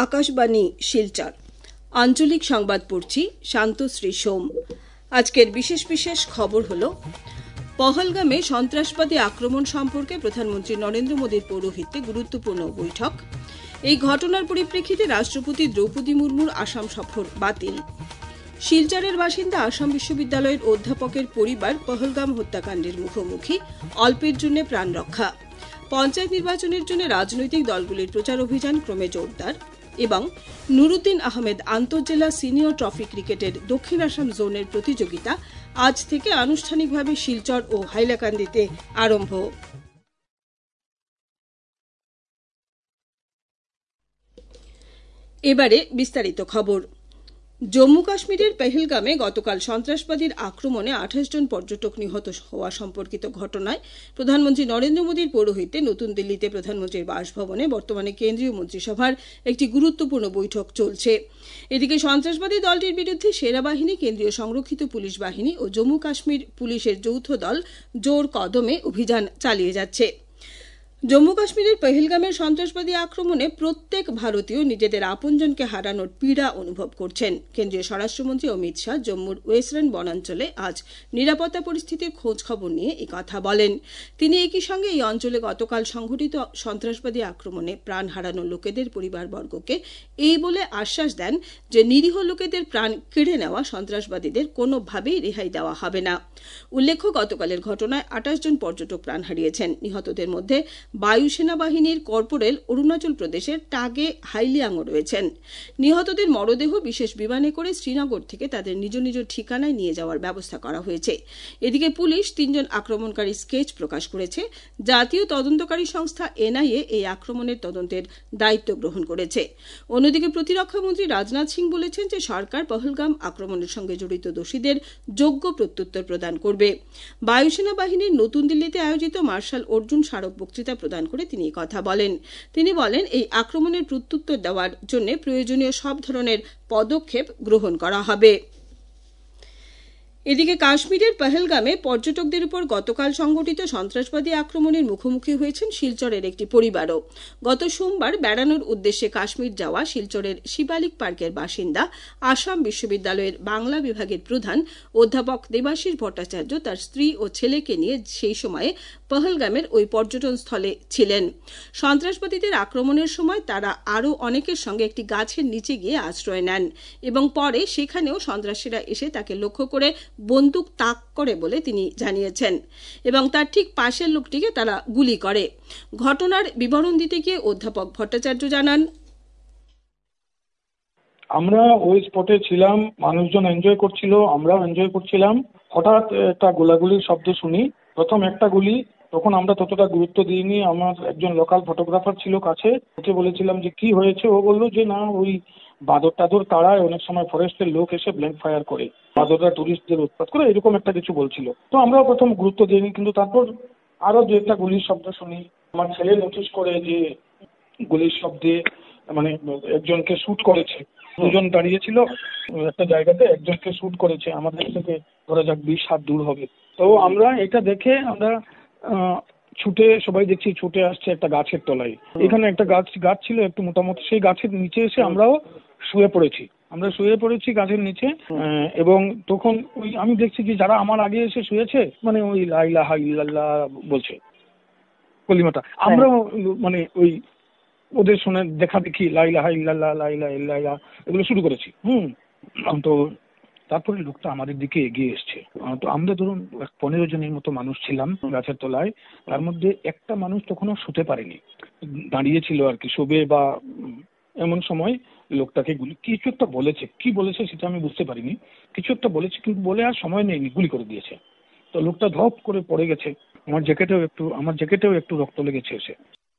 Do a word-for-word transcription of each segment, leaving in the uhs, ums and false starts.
আকাশবাণী শিলচর আঞ্চলিক সংবাদ পড়ছি শান্তশ্রী সোম। আজকের বিশেষ বিশেষ খবর হল, পহলগামে সন্ত্রাসবাদী আক্রমণ সম্পর্কে প্রধানমন্ত্রী নরেন্দ্র মোদীর পৌরোহিত্যে গুরুত্বপূর্ণ বৈঠক। এই ঘটনার পরিপ্রেক্ষিতে রাষ্ট্রপতি দ্রৌপদী মুর্মুর আসাম সফর বাতিল। শিলচরের বাসিন্দা আসাম বিশ্ববিদ্যালয়ের অধ্যাপকের পরিবার পহলগাম হত্যাকাণ্ডের মুখোমুখি, অল্পের জন্য প্রাণ রক্ষা। পঞ্চায়েত নির্বাচনের জন্য রাজনৈতিক দলগুলির প্রচার অভিযান ক্রমে জোরদার। এবং নুরুদ্দিন আহমেদ আন্তঃজেলা সিনিয়র ট্রফি ক্রিকেটের দক্ষিণ আসাম জোনের প্রতিযোগিতা আজ থেকে আনুষ্ঠানিকভাবে শিলচর ও হাইলাকান্দিতে আরম্ভ। এবারে বিস্তারিত খবর। জম্মু কাশ্মীরের পেহেলগামে গতকাল সন্ত্রাসবাদীর আক্রমণে আঠাশ জন পর্যটক নিহত হওয়া সম্পর্কিত ঘটনায় প্রধানমন্ত্রী নরেন্দ্র মোদীর পৌরোহিত্যে নতুন দিল্লিতে প্রধানমন্ত্রীর বাসভবনে বর্তমানে কেন্দ্রীয় মন্ত্রিসভার একটি গুরুত্বপূর্ণ বৈঠক চলছে। এদিকে সন্ত্রাসবাদী দলটির বিরুদ্ধে সেনাবাহিনী, কেন্দ্রীয় সংরক্ষিত পুলিশ বাহিনী ও জম্মু কাশ্মীর পুলিশের যৌথ দল জোর কদমে অভিযান চালিয়ে যাচ্ছে। জম্মু কাশ্মীরের পেহেলগামের সন্ত্রাসবাদী আক্রমণে প্রত্যেক ভারতীয় নিজেদের আপনজনকে হারানোর পীড়া অনুভব করছেন। কেন্দ্রীয় স্বরাষ্ট্রমন্ত্রী অমিত শাহ জম্মুর ওয়েস্টার্ন বনাঞ্চলে আজ নিরাপত্তা পরিস্থিতির খোঁজ খবর নিয়ে এই কথা বলেন। তিনি একই সঙ্গে এই অঞ্চলে গতকাল সংঘটিত সন্ত্রাসবাদী আক্রমণে প্রাণ হারানো লোকেদের পরিবারবর্গকে এই বলে আশ্বাস দেন যে নিরীহ লোকেদের প্রাণ কেড়ে নেওয়া সন্ত্রাসবাদীদের কোনোভাবেই রেহাই দেওয়া হবে না। উল্লেখ্য, গতকালের ঘটনায় আঠাশ জন পর্যটক প্রাণ হারিয়েছেন। নিহতদের মধ্যে বায়ুসেনা বাহিনীর কর্পোরেল অরুণাচল প্রদেশের টাগে হাইলিয়াংও রয়েছেন। নিহতদের মরদেহ বিশেষ বিমানে করে শ্রীনগর থেকে তাদের নিজ নিজ ঠিকানায় নিয়ে যাওয়ার ব্যবস্থা করা হয়েছে। এদিকে পুলিশ তিনজন আক্রমণকারী স্কেচ প্রকাশ করেছে। জাতীয় তদন্তকারী সংস্থা এনআইএ এই আক্রমণের তদন্তের দায়িত্ব গ্রহণ করেছে। অন্যদিকে প্রতিরক্ষামন্ত্রী রাজনাথ সিং বলেছেন যে সরকার পহলগাম আক্রমণের সঙ্গে জড়িত দোষীদের যোগ্য প্রত্যুত্তর প্রদান করবে। বায়ুসেনা বাহিনীর নতুন দিল্লিতে আয়োজিত মার্শাল অর্জুন স্মারক বক্তৃতা প্রদান করে তিনি কথা বলেন। তিনি বলেন, এই আক্রমণের প্রত্যুত্তর দেওয়ার জন্য প্রয়োজনীয় সব ধরনের পদক্ষেপ গ্রহণ করা হবে। এদিকে কাশ্মীরের পহলগামে পর্যটকদের উপর গতকাল সংঘটিত সন্ত্রাসবাদী আক্রমণের মুখোমুখি হয়েছেন শিলচরের একটি পরিবারও। গত সোমবার বেড়ানোর উদ্দেশ্যে কাশ্মীর যাওয়া শিলচরের শিবালিক পার্কের বাসিন্দা আসাম বিশ্ববিদ্যালয়ের বাংলা বিভাগের প্রধান অধ্যাপক দেবাশিস ভট্টাচার্য তার স্ত্রী ও ছেলেকে নিয়ে সেই সময়ে পহলগামের ওই পর্যটন স্থলে ছিলেন। সন্ত্রাসবাদীদের আক্রমণের সময় তারা আরও অনেকের সঙ্গে একটি গাছের নিচে গিয়ে আশ্রয় নেন এবং পরে সেখানেও সন্ত্রাসীরা এসে তাকে লক্ষ্য করে বন্দুক তাক করে বলে তিনি জানিয়েছেন এবং তার ঠিক পাশের লোকটিকে তারা গুলি করে। ঘটনার বিবরণ দিতে গিয়ে অধ্যাপক ভট্টাচার্য জানান, আমরা ওই স্পটে ছিলাম, মানুষজন এনজয় করছিল, আমরাও এনজয় করছিলাম। হঠাৎ একটা গোলাগুলির শব্দ শুনি। প্রথম একটা গুলি, তখন আমরা ততটা গুরুত্ব দিইনি। আমার একজন লোকাল ফটোগ্রাফার ছিল কাছে, ওকে বলেছিলাম যে কি হয়েছে। ও বললো যে না, ওই বাঁদর টাদর তাড়ায়, অনেক সময় ফরেস্টের লোক এসে ব্ল্যাঙ্ক ফায়ার করে, বাঁদররা টুরিস্টদের উৎপাত করে, এরকম একটা কিছু বলছিল। তো আমরাও প্রথম গুরুত্ব দিইনি, কিন্তু তারপর আরো দু একটা গুলির শব্দ শুনি। আমার ছেলে নোটিস করে যে গুলির শব্দে মানে একজনকে শুট করেছে। দুজন দাঁড়িয়েছিল একটা জায়গাতে, একজনকে শুট করেছে আমাদের থেকে ধরা যাক বিশ হাত দূর হবে। তো আমরা এটা দেখে আমরা ছুটে সবাই দেখছি ছুটে আসছে একটা গাছের তলায়। এখানে একটা গাছ গাছ ছিল একটু মোটামুটি, সেই গাছের নিচে এসে আমরাও শুয়ে পড়েছি। আমরা শুয়ে পড়েছি গাছের নিচে এবং তখন ওই আমি দেখছি যে যারা আমার আগে এসে শুয়েছে মানে ওই লা ইলাহা ইল্লাল্লাহ বলছে কলিমাটা। আমরাও মানে ওই ওদের শুনে দেখা দেখি লা ইলাহা ইল্লাল্লাহ লা ইলাহা ইল্লাল্লাহ এগুলো শুরু করেছি। হুম তো তারপরে লোকটা আমাদের দিকে এগিয়ে এসছে। তো আমরা ধরুন পনেরো জনের মতো মানুষ ছিলাম গাছের তলায়। তার মধ্যে একটা মানুষ তখনও শুতে পারেনি, দাঁড়িয়েছিল আর কি, শোবে বা এমন সময় লোকটাকে গুলি কিছু একটা বলেছে। কি বলেছে সেটা আমি বুঝতে পারিনি। কিছু একটা বলেছে, কিন্তু বলে আর সময় নেই, গুলি করে দিয়েছে। তো লোকটা ধপ করে পড়ে গেছে। আমার জ্যাকেটেও একটু আমার জ্যাকেটেও একটু রক্ত লেগেছে এসে।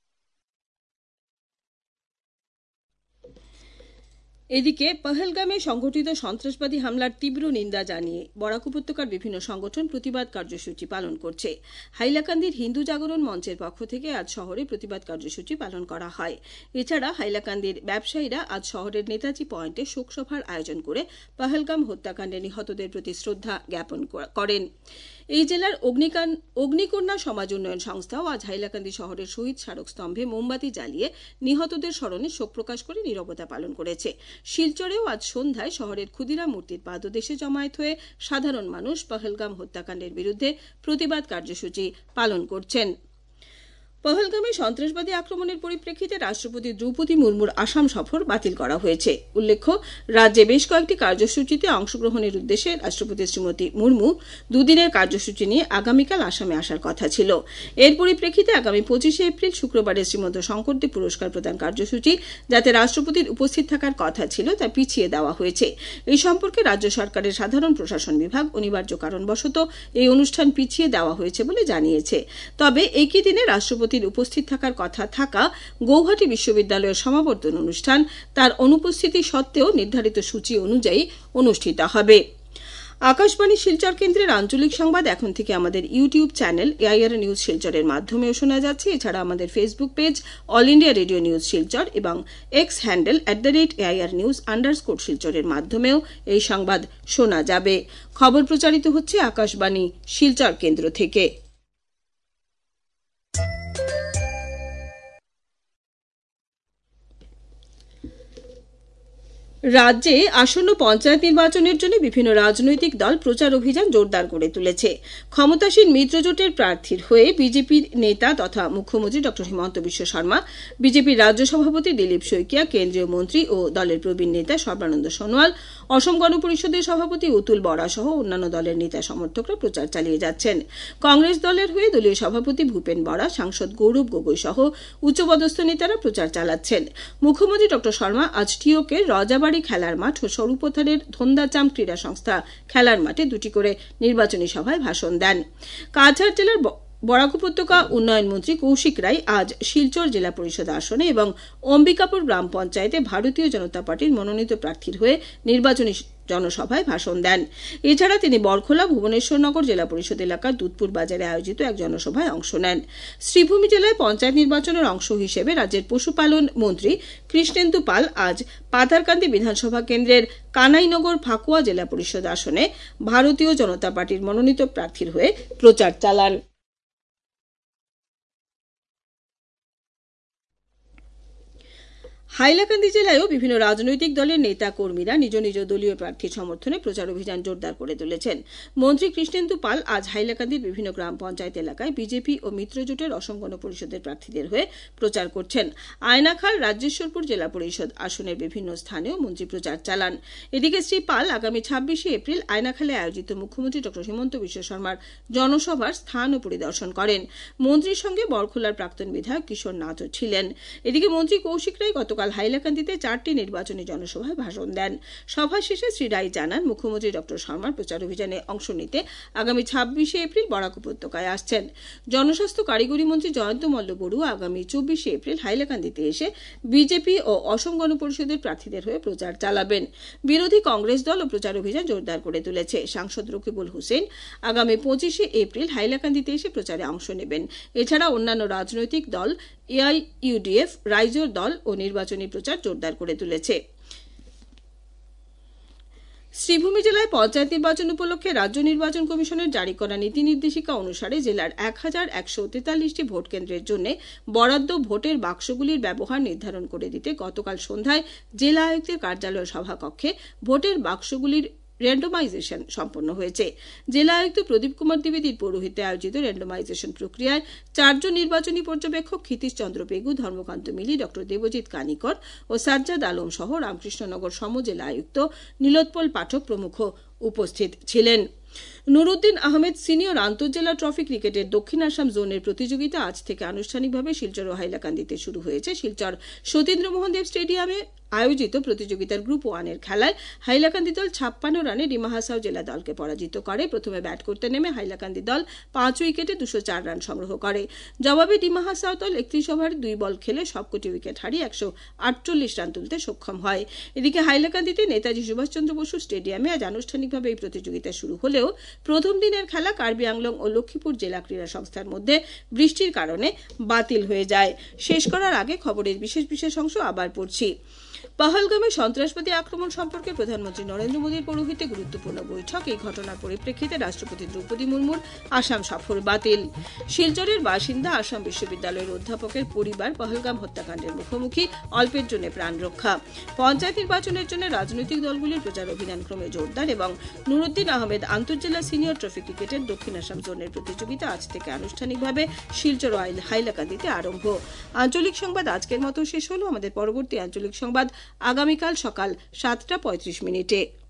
এদিকে পহলগামে সংঘটিত সন্ত্রাসবাদী হামলার তীব্র নিন্দা জানিয়ে বরাক উপত্যকার বিভিন্ন সংগঠন প্রতিবাদ কার্যসূচি পালন করছে। হাইলাকান্দির হিন্দু জাগরণ মঞ্চের পক্ষ থেকে আজ শহরে প্রতিবাদ কার্যসূচি পালন করা হয়। এছাড়া হাইলাকান্দির ব্যবসায়ীরা আজ শহরের নেতাজি পয়েন্টে শোকসভার আয়োজন করে পহলগাম হত্যাকাণ্ডে নিহতদের প্রতি শ্রদ্ধা জ্ঞাপন করেন। এই জেলার অগ্নিকন্যা সমাজ উন্নয়ন সংস্থাও আজ হাইলাকান্দি শহরের শহীদ স্মারক স্তম্ভে মোমবাতি জ্বালিয়ে নিহতদের স্মরণে শোক প্রকাশ করে নীরবতা পালন করেছে। শিলচরেও আজ সন্ধ্যায় শহরের ক্ষুদিরাম মূর্তির পাদদেশে জমায়েত হয়ে সাধারণ মানুষ পহলগাম হত্যাকাণ্ডের বিরুদ্ধে প্রতিবাদ কার্যসূচি পালন করছেন। পহলগামে সন্ত্রাসবাদী আক্রমণের পরিপ্রেক্ষিতে রাষ্ট্রপতি দ্রৌপদী মুর্মুর আসাম সফর বাতিল করা হয়েছে। উল্লেখ্য, রাজ্যে বেশ কয়েকটি কার্যসূচিতে অংশগ্রহণের উদ্দেশ্যে রাষ্ট্রপতি শ্রীমতী মুর্মু দুদিনের কার্যসূচি নিয়ে আগামীকাল আসামে আসার কথা ছিল। এর পরিপ্রেক্ষিতে আগামী পঁচিশে এপ্রিল শুক্রবারে শ্রীমন্ত শঙ্করদেব পুরস্কার প্রদান কার্যসূচি যাতে রাষ্ট্রপতির উপস্থিত থাকার কথা ছিল তা পিছিয়ে দেওয়া হয়েছে। এই সম্পর্কে রাজ্য সরকারের সাধারণ প্রশাসন বিভাগ অনিবার্য কারণবশত এই অনুষ্ঠান পিছিয়ে দেওয়া হয়েছে বলে জানিয়েছে। তবে একই দিনে রাষ্ট্রপতি উপস্থিত থাকার কথা থাকা গৌহাটি বিশ্ববিদ্যালয়ের সমাবর্তন অনুষ্ঠান তার অনুপস্থিতি সত্ত্বেও নির্ধারিত সূচি অনুযায়ী অনুষ্ঠিত হবে। আকাশবাণী শিলচর কেন্দ্রের আঞ্চলিক সংবাদ এখন থেকে আমাদের ইউটিউব চ্যানেল এআইআর নিউজ শিলচরের মাধ্যমেও শোনা যাচ্ছে। এছাড়া আমাদের Facebook page all India radio news Silchar এবং X handle at the rate AIR news underscore শিলচরের মাধ্যমেও এই সংবাদ শোনা যাবে। খবর প্রচারিত হচ্ছে আকাশবাণী শিলচর কেন্দ্র থেকে। রাজ্যে আসন্ন পঞ্চায়েত নির্বাচনের জন্য বিভিন্ন রাজনৈতিক দল প্রচার অভিযান জোরদার করে তুলেছে। ক্ষমতাসীন মিত্রজোটের প্রার্থীর হয়ে বিজেপির নেতা তথা মুখ্যমন্ত্রী ড হিমন্ত বিশ্ব শর্মা, বিজেপির রাজ্য সভাপতি দিলীপ শইকিয়া, কেন্দ্রীয় মন্ত্রী ও দলের প্রবীণ নেতা সর্বানন্দ সোনোয়াল, অসম গণ পরিষদের সভাপতি অতুল বরা সহ অন্যান্য দলের নেতা সমর্থকরা প্রচার চালিয়ে যাচ্ছেন। কংগ্রেস দলের হয়ে দলীয় সভাপতি ভূপেন বরা, সাংসদ গৌরব গগৈ সহ উচ্চপদস্থ নেতারা প্রচার চালাচ্ছেন। মুখ্যমন্ত্রী ড শর্মা আজ টিওকের রজাবাড়ি খেলার মাঠ ও স্বরূপথারের ধন্দাচাম ক্রীড়া সংস্থা খেলার মাঠে দুটি করে নির্বাচনী সভায় ভাষণ দেন। কাছাড় জেলার বরাক উপত্যকা উন্নয়ন মন্ত্রী কৌশিক রায় আজ শিলচর জেলা পরিষদ আসনে এবং অম্বিকাপুর গ্রাম পঞ্চায়েতে ভারতীয় জনতা পার্টির মনোনীত প্রার্থীর হয়ে নির্বাচনী জনসভায় ভাষণ দেন। এছাড়া তিনি বরখোলা ভুবনেশ্বরনগর জেলা পরিষদ এলাকার দুধপুর বাজারে আয়োজিত এক জনসভায় অংশ নেন। শ্রীভূমি জেলায় পঞ্চায়েত নির্বাচনের অংশ হিসেবে রাজ্যের পশুপালন মন্ত্রী কৃষ্ণেন্দু পাল আজ পাথারকান্দি বিধানসভা কেন্দ্রের কানাইনগর ফাকুয়া জেলা পরিষদ আসনে ভারতীয় জনতা পার্টির মনোনীত প্রার্থীর হয়ে প্রচার চালান। হাইলাকান্দি জেলায়ও বিভিন্ন রাজনৈতিক দলের নেতা কর্মীরা নিজ নিজ দলীয় প্রার্থীর সমর্থনে প্রচার অভিযান জোরদার করে তুলেছেন। মন্ত্রী কৃষ্ণেন্দু পাল আজ হাইলাকান্দির বিভিন্ন গ্রাম পঞ্চায়েত এলাকায় বিজেপি ও মিত্রজোটের অসম গণ পরিষদের প্রার্থীদের হয়ে প্রচার করছেন। আয়নাখাল রাজ্যেশ্বরপুর জেলা পরিষদ আসনের বিভিন্ন স্থানেও মন্ত্রী প্রচার চালান। এদিকে শ্রী পাল আগামী ছাব্বিশে এপ্রিল আয়নাখালে আয়োজিত মুখ্যমন্ত্রী ড হিমন্ত বিশ্ব শর্মার জনসভার স্থানও পরিদর্শন করেন। মন্ত্রীর সঙ্গে বরখোলার প্রাক্তন বিধায়ক কিশোর নাথও ছিলেন। এদিকে মন্ত্রী কৌশিক রায় গতকাল হাইলাকান্দিতে চারটি নির্বাচনী জনসভায় ভাষণ দেন। সভা শেষে শ্রী রায় জানান, মুখ্যমন্ত্রী ড শর্মার প্রচার অভিযানে অংশ নিতে আগামী ছাব্বিশে এপ্রিল বরাক উপত্যকায় আসছেন। জনস্বাস্থ্য কারিগরি মন্ত্রী জয়ন্ত মল্ল বড়ুয়া আগামী চব্বিশে এপ্রিল হাইলাকান্দিতে এসে বিজেপি ও অসম গণ পরিষদের প্রার্থীদের হয়ে প্রচার চালাবেন। বিরোধী কংগ্রেস দলও প্রচার অভিযান জোরদার করে তুলেছে। সাংসদ রকিবুল হোসেন আগামী পঁচিশে এপ্রিল হাইলাকান্দিতে এসে প্রচারে অংশ নেবেন। এছাড়া অন্যান্য রাজনৈতিক দল এআইইউডিএফ, রাইজোর দল ও নির্বাচনী প্রচার জোরদার করে তুলেছে। শ্রীভূমি জেলায় পঞ্চায়েত নির্বাচন উপলক্ষে রাজ্য নির্বাচন কমিশনের জারি করা নীতি নির্দেশিকা অনুসারে জেলার এক হাজার একশো তেতাল্লিশটি ভোট কেন্দ্রের জন্য বরাদ্দ ভোটের বাক্সগুলির ব্যবহার নির্ধারণ করে দিতে গতকাল সন্ধ্যায় জেলা আয়ুক্তের কার্যালয় সভাকক্ষে ভোটের বাক্সগুলির র্যান্ডমাইজেশন সম্পন্ন হয়েছে। জেলা আয়ুক্ত প্রদীপ কুমার দ্বিবেদীর পৌরোহিত্যে আয়োজিত র্যান্ডমাইজেশন প্রক্রিয়ায় চারজন নির্বাচনী পর্যবেক্ষক ক্ষিতীশ চন্দ্র পেগু, ধর্মকান্ত মিলি, ড দেবজিৎ কানিকর ও সাজ্জাদ আলম সহ রামকৃষ্ণনগর সমজেলা আয়ুক্ত নীলোৎপল পাঠক প্রমুখ উপস্থিত ছিলেন। নুরুদ্দিন আহমেদ সিনিয়র আন্তঃজেলা ট্রফি ক্রিকেটের দক্ষিণ আসাম জোনের প্রতিযোগিতা আজ থেকে আনুষ্ঠানিকভাবে শিলচর ও হাইলাকান্দিতে শুরু হয়েছে। শিলচর সতীন্দ্রমোহন দেব স্টেডিয়ামে আয়োজিত প্রতিযোগিতার গ্রুপ ওয়ানের খেলায় হাইলাকান্দি দল ছাপ্পান্ন রানে ডিমা হাসাও জেলা দলকে পরাজিত করে। প্রথমে ব্যাট করতে নেমে হাইলাকান্দি দল পাঁচ উইকেটে দুশো চার রান সংগ্রহ করে। জবাবে ডিমা হাসাও দল একত্রিশ ওভারে দুই বল খেলে সবকটি উইকেট হারিয়ে একশো আটচল্লিশ রান তুলতে সক্ষম হয়। এদিকে হাইলাকান্দিতে নেতাজি সুভাষচন্দ্র বসু স্টেডিয়ামে আজ আনুষ্ঠানিকভাবে এই প্রতিযোগিতা শুরু হলেও প্রথম দিনের খেলা কার্বি আংলং ও লক্ষ্মীপুর জেলা ক্রীড়া সংস্থার মধ্যে বৃষ্টির কারণে বাতিল হয়ে যায়। শেষ করার আগে খবরের বিশেষ বিশেষ অংশ আবার পড়ছি। পহলগামে সন্ত্রাসবাদী আক্রমণ সম্পর্কে প্রধানমন্ত্রী নরেন্দ্র মোদীর পৌরোহিত্যে গুরুত্বপূর্ণ বৈঠক। এই ঘটনার পরিপ্রেক্ষিতে রাষ্ট্রপতি দ্রৌপদী মুর্মুর আসাম সফর বাতিল। শিলচরের বাসিন্দা আসাম বিশ্ববিদ্যালয়ের অধ্যাপকের পরিবার পহলগাম হত্যাকাণ্ডের মুখোমুখি, অল্পের জন্য প্রাণ রক্ষা। পঞ্চায়েত নির্বাচনের জন্য রাজনৈতিক দলগুলির প্রচার অভিযান ক্রমে জোরদার এবং নুরুদ্দিন আহমেদ আন্তর্জেলা সিনিয়র ট্রফি ক্রিকেটের দক্ষিণ আসাম জোনের প্রতিযোগিতা আজ থেকে আনুষ্ঠানিকভাবে শিলচর হাইলাকান্দিতে আরম্ভ। আঞ্চলিক সংবাদ আজকের মতো শেষ হলো। আমাদের পরবর্তী আঞ্চলিক সংবাদ আগামীকাল সকাল সাতটা পঁয়ত্রিশ মিনিটে।